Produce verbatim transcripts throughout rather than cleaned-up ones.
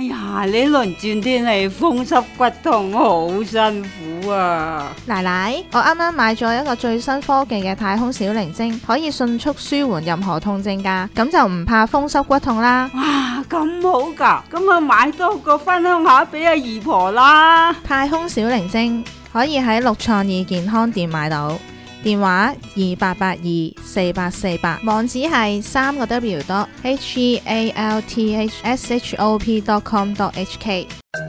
呀，呢輪轉天氣風濕骨痛好辛苦啊！ 奶奶，我啱啱買咗一個最新科技嘅太空小靈精，可以迅速舒緩任何痛症㗎，咁就唔怕風濕骨痛啦。 哇，咁好㗎，咁啊買多個分享下俾阿姨婆啦。 太空小靈精可以喺六創意健康店買到，電話二八八二四八四八，網址係三個 W dot H E A L T H S H O P dot com dot H K。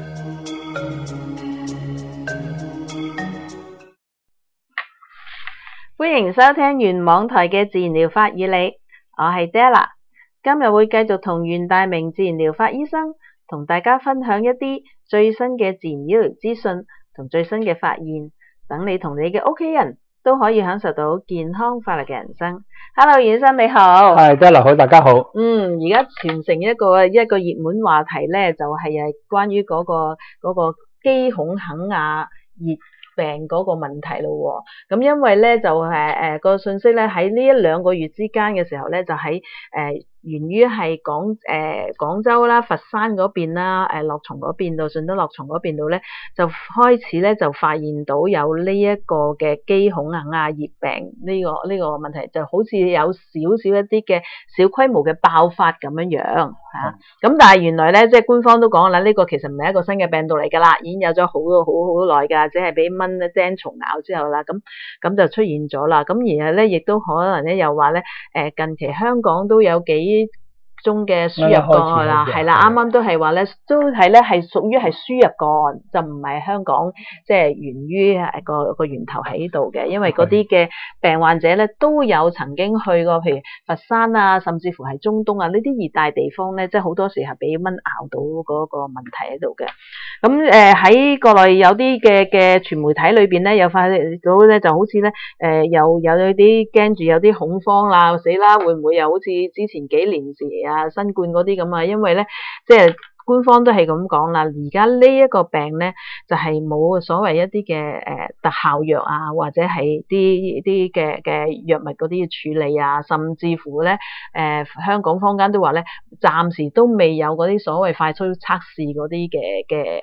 歡迎收聽原網台嘅自然療法與你，我係 Della， 今日會繼續同袁大明自然療法醫生同大家分享一啲最新嘅自然醫療資訊同最新嘅發現，等你同你嘅屋企人都可以享受到健康快樂嘅人生。Hello， 袁醫生你好。 係 Della 好，大家好。 嗯，而家傳承一個一個熱門話題咧，就係誒關於嗰個嗰個肌孔肯亞熱病嗰個問題咯。咁因為咧就係誒個信息咧喺呢一兩個月之間嘅時候咧，就喺誒。呃源於係廣誒廣州啦、佛山嗰邊啦、誒樂松嗰邊到順德樂松嗰邊度咧，就開始咧就發現到有呢一個嘅肌孔肯亞熱病呢、這個呢、這個問題，就好似有少少一啲嘅小規模嘅爆發咁樣樣嚇。咁、啊、但係原來咧，即係官方都講啦，呢、這個其實唔係一個新嘅病毒嚟㗎啦，已經有咗好好好耐㗎，只係俾蚊咧叮蟲咬之後啦，咁咁就出現咗啦。咁然後咧，亦都可能咧又話咧，誒近期香港都有幾中嘅輸入個案啦，係啦，啱啱都係話咧，都係咧係屬於係輸入個案，就唔係香港即係源於誒個個源頭喺度嘅，因為嗰啲嘅病患者咧都有曾經去過，譬如佛山啊，甚至乎係中東啊呢啲熱帶地方咧，即係好多時係俾蚊咬到嗰個問題喺度嘅。咁誒喺國內有啲嘅嘅傳媒體裏邊咧，有發到咧就好似咧誒有有啲驚住有啲恐慌啦，死啦會唔會又好似之前幾年時啊新冠嗰啲咁啊？因為咧即係官方都係咁講啦，而家呢一個病咧就係、是、冇所謂一啲嘅誒特效藥啊，或者係啲啲嘅嘅藥物嗰啲處理啊，甚至乎咧誒、呃、香港坊間都話咧，暫時都未有嗰啲所謂快速測試嗰啲嘅嘅誒誒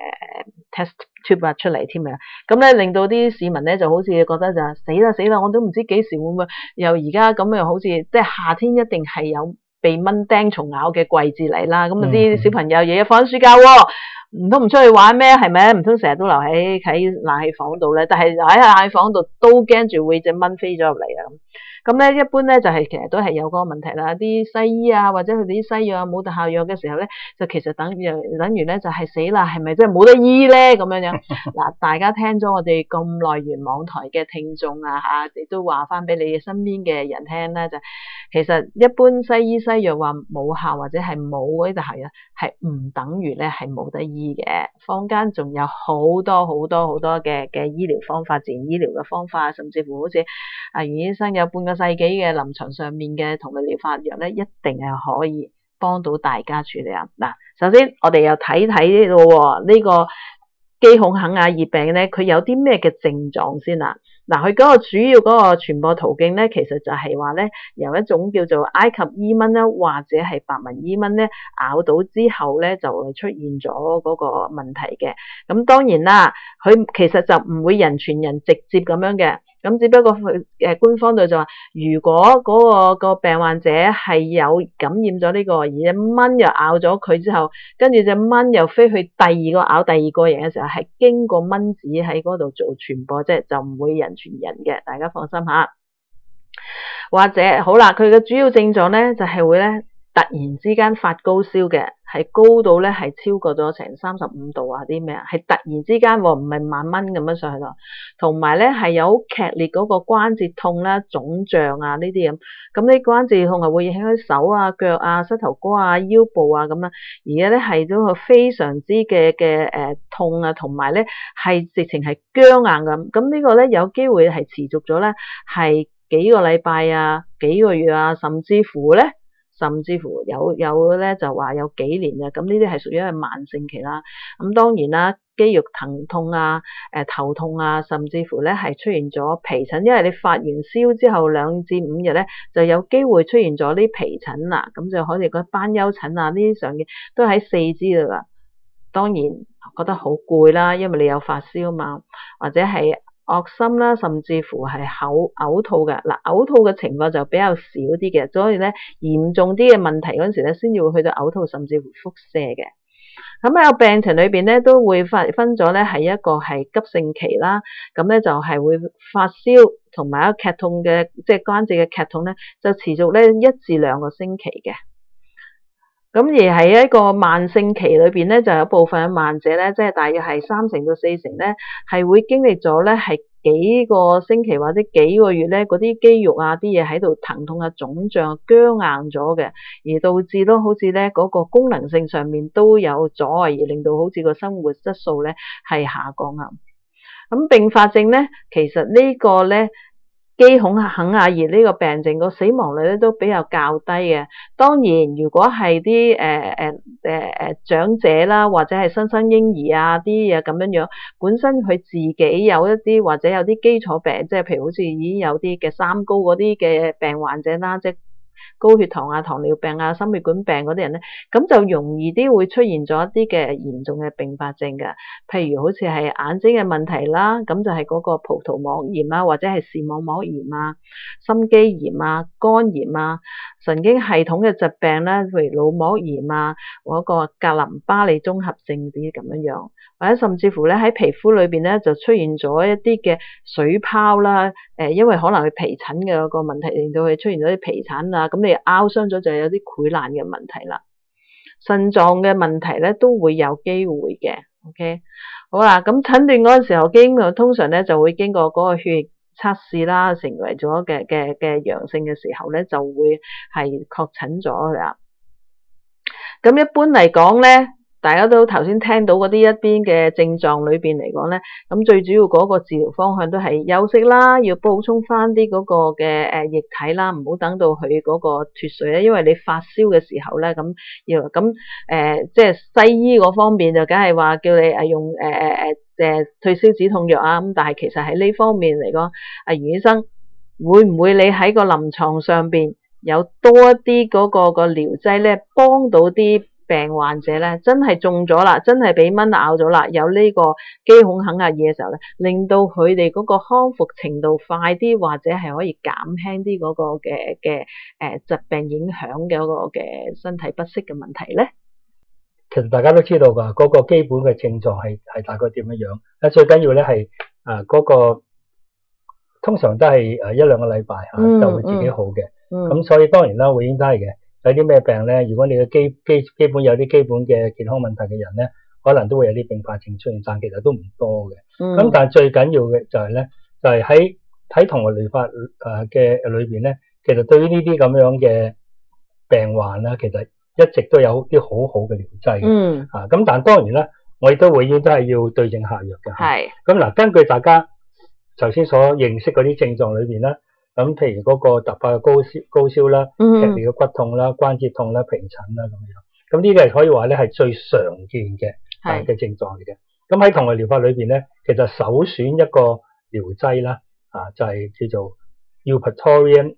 test tube 啊出嚟添啊，咁咧令到啲市民咧就好似覺得就死啦死啦，我都唔知幾時會唔會又而家咁又好似即係夏天一定係有被蚊叮蟲咬嘅季節嚟啦，咁啊啲小朋友日日放暑假喎，唔通唔出去玩咩？係咪？唔通成日都留喺喺冷氣房度咧？但係喺冷氣房度都驚住會隻蚊飛咗入嚟啊！咁咧一般咧就係、是、其實都係有嗰個問題啦。啲西醫啊或者佢哋啲西藥啊冇特效藥嘅時候咧，就其實等於等於咧就係、是、死啦，係咪即係冇得醫咧咁樣樣？嗱，大家聽咗我哋咁耐原網台嘅聽眾啊嚇，亦都話翻俾你身邊嘅人聽咧，就其實一般西醫西藥話冇效或者係冇嗰啲特效藥，係唔等於咧係冇得醫嘅。坊間仲有好多好多好多嘅嘅醫療方法，自然醫療嘅方法，甚至乎好似阿袁醫生有半個世紀嘅臨床上面嘅同類療法藥咧，一定係可以幫到大家處理啊！嗱，首先我哋又睇睇呢個呢個肌孔肯亞熱病咧，佢有啲咩嘅症狀先啦？嗱，佢嗰個主要嗰個傳播途徑咧，其實就係話咧，由一種叫做埃及伊蚊啦，或者係白紋伊蚊咧咬到之後咧，就會出現咗嗰個問題嘅。咁當然啦，佢其實就唔會人傳人直接咁樣嘅。咁只不過佢誒官方度就話，如果嗰、那個個病患者係有感染咗呢、這個，而隻蚊又咬咗佢之後，跟住隻蚊又飛去第二個咬第二個人嘅時候，係經過蚊子喺嗰度做傳播，即係就唔會人傳人嘅，大家放心下。或者好啦，佢嘅主要症狀咧就係、是、會咧突然之間發高燒嘅，係高到咧係超過咗成三十五度啊啲咩啊，係突然之間唔係慢慢咁樣上去咯，同埋咧係有好劇烈嗰個關節痛啦、腫脹啊呢啲咁，咁呢關節痛係會影響手啊、腳啊、膝頭哥啊、腰部啊咁樣，而家咧係都非常之嘅嘅誒痛啊，同埋咧係直情係僵硬咁，咁呢個咧有機會係持續咗咧係幾個禮拜啊、幾個月啊，甚至乎咧甚至乎有有咧就話有幾年嘅，咁呢啲係屬於一個慢性期啦。咁當然啦，肌肉疼痛啊、誒頭痛啊，甚至乎咧係出現咗皮疹，因為你發完燒之後兩至五日咧就有機會出現咗啲皮疹啦，咁就可能個斑丘疹啊呢啲上嘅都喺四肢噶啦。當然覺得好攰啦，因為你有發燒嘛，或者係噁心啦，甚至乎係口嘔吐嘅。嗱，嘔吐嘅情況就比較少啲嘅，所以咧嚴重啲嘅問題嗰陣時咧，先至會去到嘔吐，甚至乎腹瀉嘅。咁喺個病情裏邊咧，都會分分咗咧係一個係急性期啦，咁咧就係會發燒同埋一個劇痛嘅，即係關節嘅劇痛咧，就持續咧一至兩個星期嘅。咁而喺一個慢性期裏邊咧，就有部分嘅患者咧，即係大約係三成到四成咧，係會經歷咗咧係幾個星期或者幾個月咧，嗰啲肌肉啊啲嘢喺度疼痛啊、腫脹、僵硬咗嘅，而導致到好似咧嗰個功能性上面都有阻礙，而令到好似個生活質素咧係下降啊。咁併發症咧，其實呢個咧，肌孔肯亞熱呢個病症個死亡率咧都比較較低嘅。當然，如果係啲誒誒誒誒長者啦，或者係新生嬰兒啊啲嘢咁樣樣，本身佢自己有一啲或者有啲基礎病，即係譬如好似已經有啲嘅三高嗰啲嘅病患者啦，即係高血糖啊、糖尿病啊、心血管病嗰啲人咧，咁就容易啲會出現咗一啲嘅嚴重嘅併發症嘅，譬如好似係眼睛嘅問題啦，咁就係嗰個葡萄膜炎啊，或者係視網膜炎啊、心肌炎啊、肝炎啊、神經系統嘅疾病咧，譬如腦膜炎啊、嗰個格林巴利綜合症啲咁樣樣，或者甚至乎咧喺皮膚裏邊咧就出現咗一啲嘅水泡啦，誒，因為可能佢皮疹嘅個問題令到佢出現咗啲皮疹啊，咁你拗傷咗就有啲潰爛嘅問題啦。腎臟嘅問題咧都會有機會嘅 ，OK， 好啦，咁診斷嗰陣時候，經過通常咧就會經過嗰個血液測試啦，成為咗嘅嘅嘅陽性嘅時候咧，就會係確診咗啦。咁一般嚟講咧，大家都頭先聽到嗰啲一邊嘅症狀裏邊嚟講咧，咁最主要嗰個治療方向都係休息啦，要補充翻啲嗰個嘅誒液體啦，唔好等到佢嗰個脫水咧，因為你發燒嘅時候咧，咁要咁誒，即係西醫嗰方面就梗係話叫你誒用誒誒誒誒退燒止痛藥啊，咁但係其實喺呢方面嚟講，阿袁醫生會唔會你喺個臨床上邊有多一啲嗰個個療劑咧，幫到啲病患者咧，真係中咗啦，真係俾蚊咬咗啦，有呢個肌孔肯亞熱嘅時候咧，令到佢哋嗰個康復程度快啲，或者係可以減輕啲嗰個嘅嘅誒疾病影響嘅嗰個嘅身體不適嘅問題咧。 其實大家都知道㗎，嗰個基本嘅症狀係係大概點樣樣？啊，最緊要咧係啊嗰個通常都係誒一兩個禮拜嚇就會自己好嘅。咁、嗯嗯、所以當然啦，會應該係嘅。有啲咩病咧？如果你嘅基基基本有啲基本嘅健康問題嘅人咧，可能都會有啲併發症出現，但其實都唔多嘅。咁、嗯、但係最緊要嘅就係咧，就係喺喺同個療法誒嘅裏邊咧，其實對於呢啲咁樣嘅病患啦，其實一直都有啲好好嘅療劑嘅。嗯。啊，咁但係當然啦，我亦都會應都係要對症下藥嘅。係。咁嗱，根據大家頭先所認識嗰啲症狀裏邊咧。咁譬如嗰個突發嘅高燒高燒啦，劇烈嘅骨痛啦、關節痛啦、皮疹啦咁樣，咁呢啲係可以話咧係最常見嘅嘅症狀嚟嘅。咁喺同類療法裏邊咧，其實首選一個療劑啦，啊就係、是、叫做 Eupatoria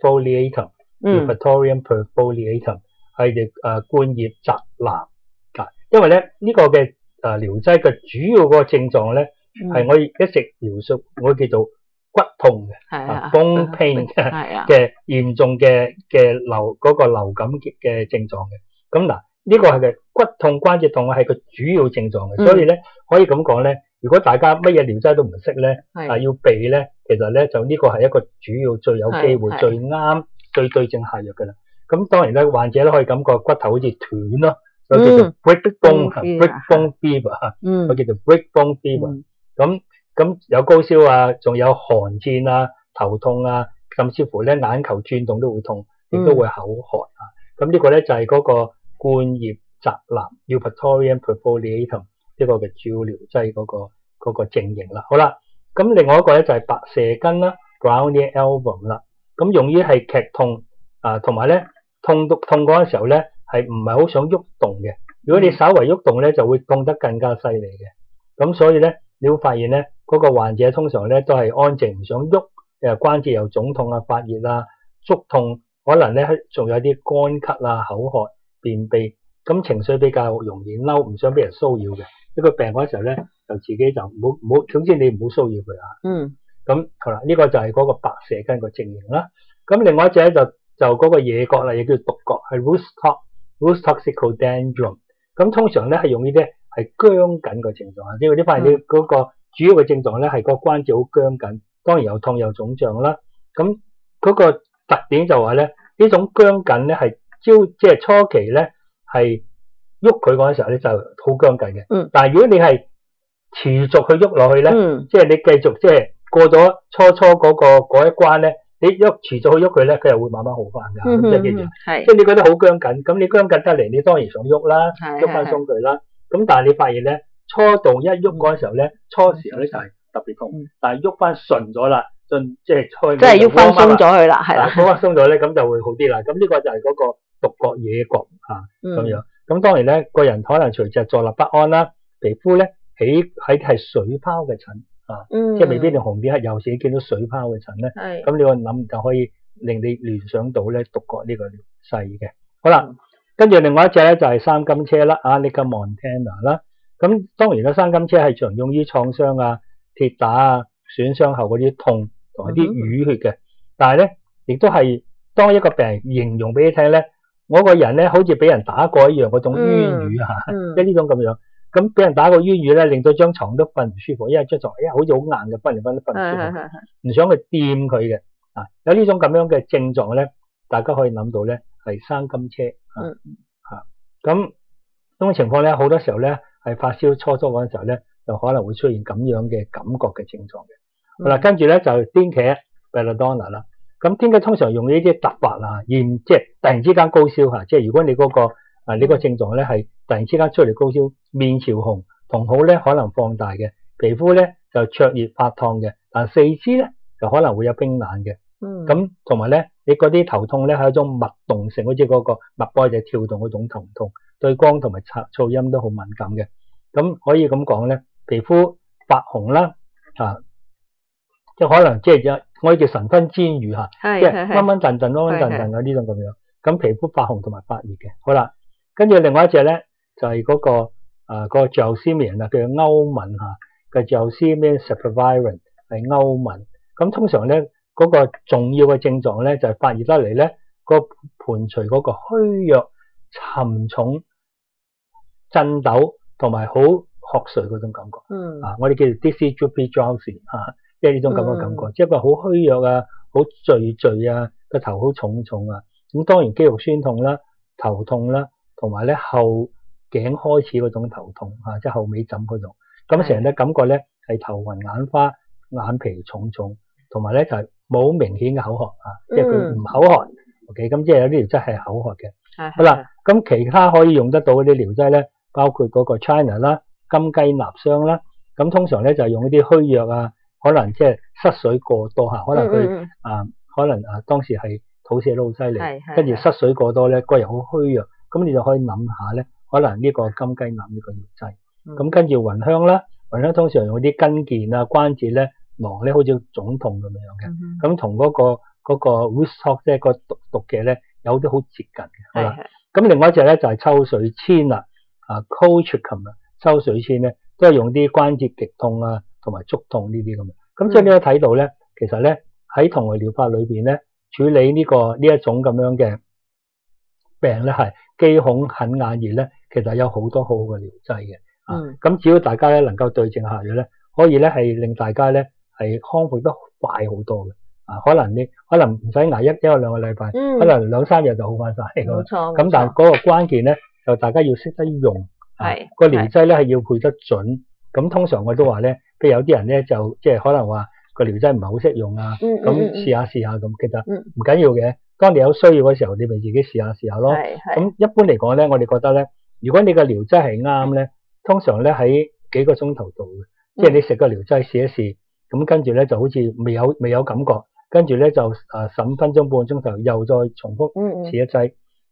perfoliatum，Eupatoria perfoliatum 係誒冠葉澤藍啊，因為咧呢、這個嘅誒療劑嘅主要嗰個症狀咧係、嗯、我一直描述我叫做骨痛嘅，啊 bone pain 嘅嘅嚴重嘅嘅流嗰個流感嘅症狀嘅，咁嗱呢個係嘅骨痛關節痛係個主要症狀嘅，所以咧可以咁講咧，如果大家乜嘢療劑都唔識咧，啊要避咧，其實咧就呢個係一個主要最有機會最啱最對症下藥嘅啦。咁當然咧，患者咧可以感覺骨頭好似斷咯，所以叫做 break bone break bone fever 嚇，佢叫做 break bone fever，咁。咁有高燒啊，仲有寒戰啊、頭痛啊，甚至乎咧眼球轉動都會痛，亦都會口渴啊。咁、嗯、呢個咧就係嗰個冠葉澤藍 Eupatoria perfoliatum 呢個嘅主要療劑嗰個嗰個症型啦。好啦，咁另外一個咧就係白蛇根啦 Brownia album 啦。咁用於係劇痛啊，同埋咧痛痛嗰陣時候咧係唔係好想喐動嘅。如果你稍為喐動咧，就會痛得更加犀利嘅。咁所以咧，你會發現咧，嗰個患者通常咧都係安靜，唔想喐，誒關節又腫痛啊、發熱啊、腹痛，可能咧仲有啲乾咳啊、口渴、便秘，咁情緒比較容易嬲，唔想俾人騷擾嘅。一個病嗰陣時候咧，就自己就唔好唔好，總之你唔好騷擾佢啊。 嗯。 咁好啦，呢個就係嗰個白蛇根個症型啦。咁另外一隻咧就就嗰個野角啦，亦叫獨角，係 Rheustoxical-Dendron。咁通常咧係用呢啲係僵緊個症狀啊，即係啲發現你嗰個主要嘅症狀咧係個關節好僵緊，當然又痛又腫脹啦。咁嗰個特點就話咧，呢種僵緊咧係朝即係初期咧係喐佢嗰陣時候咧就好僵緊嘅。嗯。但係如果你係持續去喐落去咧，嗯，即係你繼續即係過咗初初嗰個嗰一關咧，你喐持續去喐佢咧，佢又會慢慢好翻㗎。嗯嗯。即係記住，係。即係你覺得好僵緊，咁你僵緊得嚟，你當然想喐啦，喐翻鬆佢啦。咁但係你發現咧，初度一喐嗰陣時候咧，初時候咧就係特別痛，但係喐翻順咗啦，進即係開。即係喐翻鬆咗佢啦，係啦。喐翻鬆咗咧，咁就會好啲啦。咁呢個就係嗰個獨角野角嚇咁樣。咁當然咧，個人可能隨著坐立不安啦，皮膚咧起喺係水泡嘅疹啊，即係未必你紅點，係有時你見到水泡嘅疹咧，咁你個諗就可以令你聯想到咧獨角呢個勢嘅。好啦。跟住另外一隻咧就係生金車啦，啊 Lichen montana 啦。咁當然啦，生金車係常用於創傷啊、跌打啊、損傷後嗰啲痛同埋啲淤血嘅。但係咧，亦都係當一個病人形容俾你聽咧，我個人咧好似俾人打過一樣嗰種淤瘀嚇，即係呢種咁樣。咁俾人打過淤瘀咧，令到張床都瞓唔舒服，因為張床哎呀好似好硬嘅，瞓嚟瞓都瞓唔舒服，唔想去掂佢嘅。啊，有呢種咁樣嘅症狀咧，大家可以諗到咧。係生金車嚇嚇，咁種情況咧，好多時候咧係發燒初初嗰陣時候咧，就可能會出現咁樣嘅感覺嘅症狀嘅。嗯、好啦，跟住咧就癲茄 Belladonna 啦。咁癲茄通常用呢啲突發啊，現即係突然之間高燒嚇，即係如果你嗰、嗰個啊呢、呢個症狀咧係突然之間出嚟高燒，面潮紅，瞳孔咧可能放大嘅，皮膚咧就灼熱發燙嘅，但四肢咧就可能會有冰冷嘅。嗯，咁同埋咧，你嗰啲頭痛咧係一種脈動性，好似嗰個脈搏就跳動嗰種頭痛，對光同埋噪音都好敏感嘅。咁可以咁講咧，皮膚發紅啦，啊，即係可能即係有我哋叫神昏煎魚嚇，即係昏昏陣陣、昏昏陣陣嘅呢種咁樣。咁皮膚發紅同埋發熱嘅。好啦，跟住另外一隻咧就係、是、嗰、那個啊、那個 Gelsemium 啊，叫做歐敏嚇，個 Gelsemium sapropyrin 係歐敏。咁通常咧。嗰個重要嘅症狀咧，就係、是、發熱得嚟咧，個盤隨嗰個虛弱、沉重、震抖同埋好瞌睡嗰種感覺。嗯。啊，我哋叫做 dizzy, droopy, drowsy 嚇，即係呢種咁嘅感覺，嗯、即係個好虛弱啊，好醉醉啊，個頭好重重啊。咁當然肌肉酸痛啦、頭痛啦，同埋咧後頸開始嗰種頭痛嚇、啊，即係後尾枕嗰種。咁成日咧感覺咧係頭暈眼花、眼皮重重，同埋咧就係、是。冇明顯嘅口渴啊，即係佢唔口渴。OK，咁即係有啲療劑係口渴嘅。係。好啦，咁其他可以用得到嗰啲療劑咧，包括嗰個 China 啦、金雞納霜啦。咁通常咧就係用一啲虛弱啊，可能即係失水過多嚇，可能佢啊，可能啊當時係肚瀉得好犀利，跟住失水過多咧，個人好虛弱，咁你就可以諗下咧，可能呢個金雞納呢個療劑。咁跟住芸香啦，芸香通常用啲筋腱啊、關節咧。囊咧好似腫痛咁樣嘅，咁同嗰個嗰、嗰個 Rheustox 即係個毒毒嘅咧有啲好接近嘅。好啦，咁另外一隻咧就係秋水千啦，啊 Colchicum 啊，秋水千咧都係用啲關節極痛啊同埋足痛呢啲咁嘅。咁即係你都睇到咧，其實咧喺同類療法裏邊咧處理呢、呢個呢一種咁樣嘅病咧係肌孔很眼熱咧，其實有好多好好嘅療劑嘅。啊，咁、嗯、只要大家咧能夠對症下藥咧，可以咧係令大家咧。係康復得快好多嘅，啊，可能你可能唔使捱一一個兩個禮拜，嗯、可能兩三日就好翻晒。冇錯。咁但係嗰個關鍵咧，就大家要識得用，係個療劑咧係要配得準。咁通常我都話咧，譬如有啲人咧就即係可能話個療劑唔係好識用啊，咁、嗯、試下試下咁，其實唔緊要嘅。當你有需要嘅時候，你咪自己試下試下咯。咁一般嚟講咧，我哋覺得咧，如果你個療劑係啱咧，通常咧喺幾個鐘頭度嘅，即係你食個療劑試一試。咁跟住咧就好似未有未有感覺，跟住咧就誒十五分鐘半個鐘頭又再重複試一劑。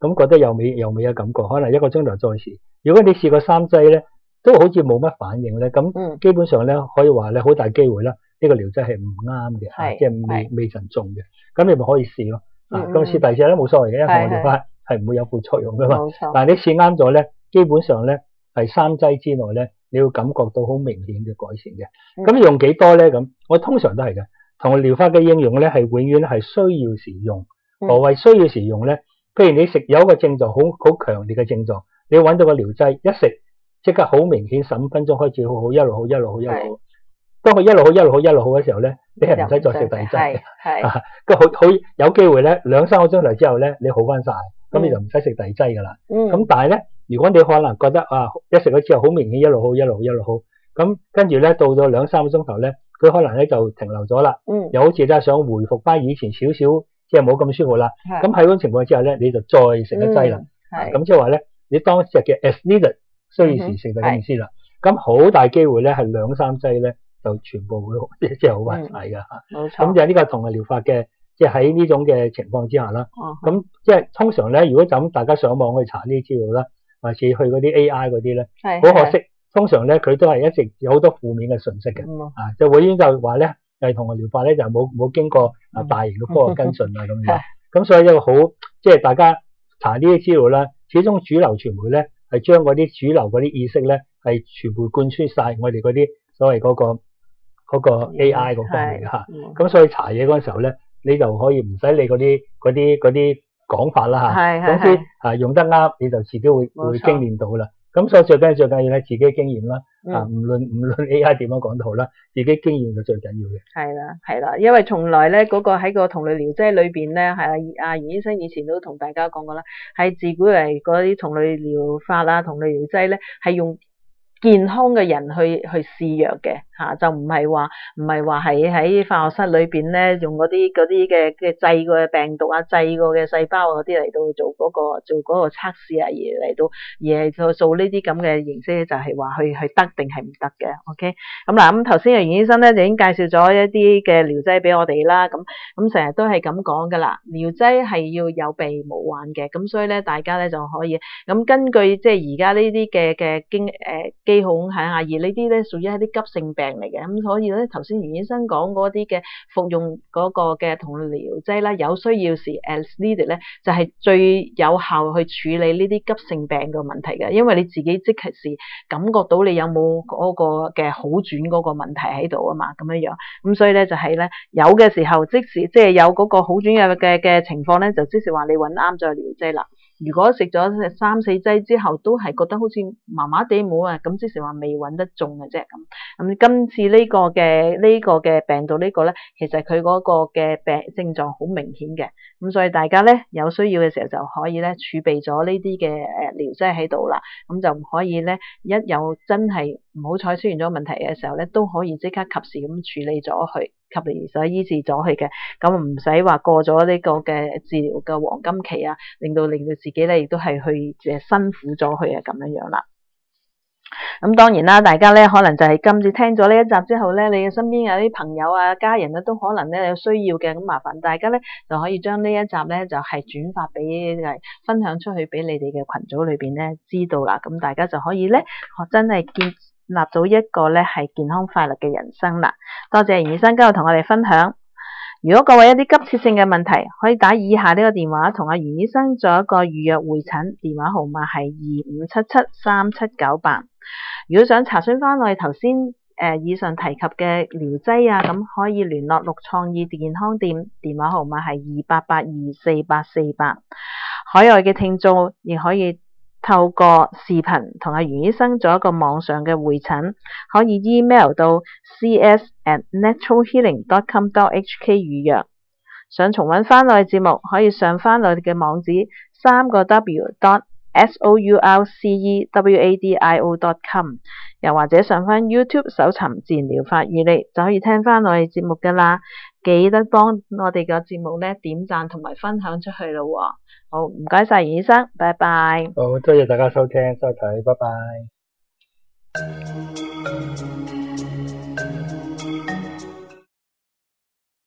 咁覺得有味有味嘅感覺，可能一個鐘頭再試。如果你試過三劑咧，都好似冇乜反應咧，咁基本上咧可以話咧好大機會啦，呢個療劑係唔啱嘅，即係未未曾中嘅。咁你咪可以試咯。啊，咁試第二隻咧冇所謂嘅，因為糖療法係唔會有副作用噶嘛。冇錯。但係你試啱咗咧，基本上咧係三劑之內咧，你要感覺到好明顯嘅改善嘅。咁用幾多咧？咁我通常都係嘅。糖療法嘅應用咧係永遠係需要時用。何謂需要時用咧？譬如你食有一個症狀好好強烈嘅症狀，你揾到個療劑一食。即刻好明顯，十五分鐘開始好好，一路好一路好一路好。當佢一路好一路好一路好嘅時候咧，你係唔使再食第二劑嘅。係啊，咁好好有機會咧，兩三個鐘頭之後咧，你好翻晒，咁你就唔使食第二劑噶啦。咁、嗯、但係咧，如果你可能覺得啊，一食咗之後好明顯一路好一路好一路好，咁跟住咧到咗兩三個鐘頭咧，佢可能咧就停留咗啦。嗯。又好似咧想回復翻以前少少，即係冇咁舒服啦。咁喺嗰種情況之下咧，你就再食一劑啦。係、嗯。咁即係話咧，你當時嘅 as needed。需要時食就咁意思啦，咁好、嗯、大機會咧係兩三劑咧就全部會即係好翻晒噶吓，冇錯。咁就係呢個糖療法嘅，即係喺呢種嘅情況之下啦。咁即係通常咧，如果就咁大家上網去查呢啲資料啦，或者去嗰啲 A I 嗰啲咧，好可惜，通常咧佢都係一直有好多負面嘅信息嘅，嗯、啊就永遠就話咧係糖療法咧就冇冇經過啊大型嘅科學跟進啊咁樣，咁、嗯、所以一個好即係大家查呢啲資料啦，始終主流傳媒咧。係將嗰啲主流嗰啲意識咧，係全部貫穿晒我哋嗰啲所謂嗰、嗰個、嗰個 A I 嗰方面嘅吓。咁、嗯、所以查嘢嗰陣時候咧，你就可以唔使理嗰啲嗰啲嗰啲講法啦吓。總之啊，用得啱你就自己會會經驗到啦。咁所以最緊要最緊要咧，自己經驗啦。啊，唔論唔論 A I 點樣講都好啦，自己經驗就最緊要嘅。係啦，係啦，因為從來咧嗰、嗰個喺個同類療劑裏邊咧，係啊，阿袁醫生以前都同大家講過啦，係自古嚟嗰啲同類療法啊、同類療劑咧，係用健康嘅人去去試藥嘅吓，就唔係話唔係話係喺化學室裏邊咧用嗰啲嗰啲嘅嘅製過嘅病毒啊、製過嘅細胞嗰啲嚟到做嗰、嗰個做嗰個測試啊，而嚟到而係做做呢啲咁嘅形式，就係話去去得定係唔得嘅。OK， 咁嗱，咁頭先阿袁醫生咧就已經介紹咗一啲嘅療劑俾我哋啦。咁咁成日都係咁講噶啦，療劑係要有備無患嘅。咁所以咧，大家咧就可以咁根據即係而家呢啲嘅嘅經誒。呃肌孔喺下，而呢啲咧屬於一啲急性病嚟嘅，咁所以咧頭先袁醫生講嗰啲嘅服用嗰個嘅同類療劑啦，有需要時 as needed 咧，就係最有效去處理呢啲急性病嘅問題嘅，因為你自己即係時感覺到你有冇嗰個嘅好轉嗰個問題喺度啊嘛，咁樣樣，咁所以咧就係咧有嘅時候即時即係有嗰個好轉嘅嘅嘅情況咧，就即時話你揾啱咗療劑啦。如果食咗三四劑之後都係覺得好似麻麻地冇啊，咁即時話未揾得中嘅啫咁。咁今次呢個嘅呢個嘅病毒呢個咧，其實佢嗰個嘅病症狀好明顯嘅，咁所以大家咧有需要嘅時候就可以咧儲備咗呢啲嘅誒療劑喺度啦，咁就唔可以咧一有真係唔好彩出現咗問題嘅時候咧，都可以即刻及時咁處理咗佢。及嚟所醫治咗佢嘅，咁唔使話過咗呢個嘅治療嘅黃金期啊，令到令到自己咧亦都係去誒辛苦咗佢啊咁樣樣啦。咁當然啦，大家咧可能就係今次聽咗呢一集之後咧，你嘅身邊有啲朋友啊、家人咧都可能咧有需要嘅，咁麻煩大家咧就可以將呢一集咧就係轉發俾誒分享出去俾你哋嘅群組裏邊咧知道啦，咁大家就可以咧真係建立到一個咧係健康快樂嘅人生啦。多謝袁醫生今日同我哋分享。如果各位有啲急切性嘅問題，可以打以下呢個電話同阿袁醫生做一個預約會診，電話號碼係二五七七三七九八。如果想查詢翻我哋頭先誒以上提及嘅療劑啊，咁可以聯絡六創意健康店，電話號碼係二八八二四八四八。海外嘅聽眾亦可以透過視頻同阿袁醫生做一個網上嘅會診，可以 email 到 c s at natural healing dot com dot h k 預約。想重溫翻我哋節目，可以上翻我哋嘅網址三個 w dot s o u r c e w a d i o dot com， 又或者上翻 YouTube 搜尋自然療法與你，就可以聽翻我哋節目噶啦。記得幫我哋嘅節目咧點讚同埋分享出去咯。好，唔該晒袁醫生，拜拜。 好，多謝大家收聽收睇，拜拜。